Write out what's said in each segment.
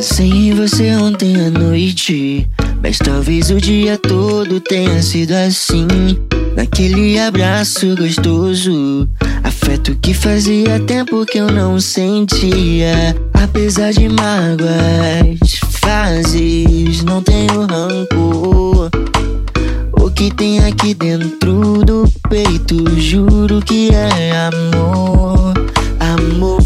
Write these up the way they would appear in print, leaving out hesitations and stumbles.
Pensei em você ontem à noite, mas talvez o dia todo tenha sido assim. Naquele abraço gostoso, afeto que fazia tempo que eu não sentia. Apesar de mágoas, fases, não tenho rancor. O que tem aqui dentro do peito, juro que é amor, amor.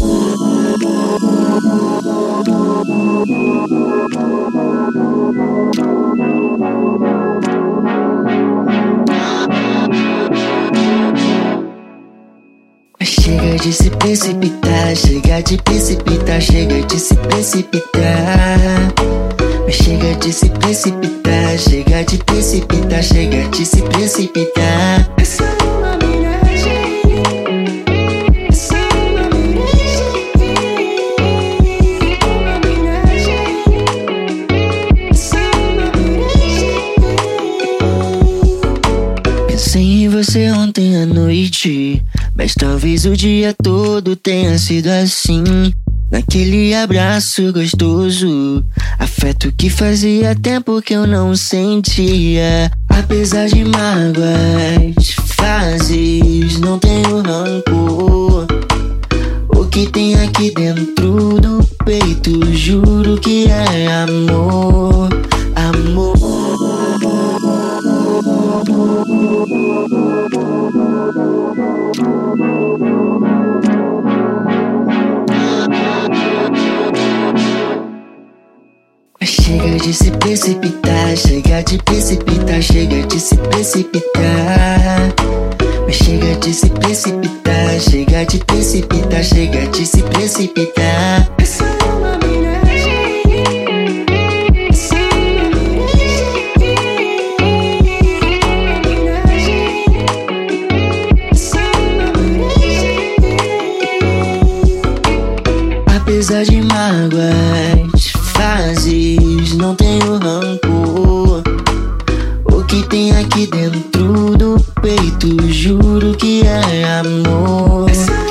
Chega de se precipitar, chega de precipitar, chega de se precipitar. Chega de se precipitar, chega de precipitar, chega de se precipitar. É só uma miragem, é só uma miragem, uma miragem, é só uma miragem. Pensei em você ontem à noite, mas talvez o dia todo tenha sido assim. Naquele abraço gostoso, afeto que fazia tempo que eu não sentia. Apesar de mágoas, fases, não tenho rancor. O que tem aqui dentro do peito, juro que é amor, amor. Chega de se precipitar, chega de precipitar, chega de se precipitar. Chega de se precipitar, chega de precipitar, chega de se precipitar. É só uma miragem, é só uma miragem, é só uma miragem. Apesar de mágoas, fases, não tenho rancor. O que tem aqui dentro do peito, juro que é amor.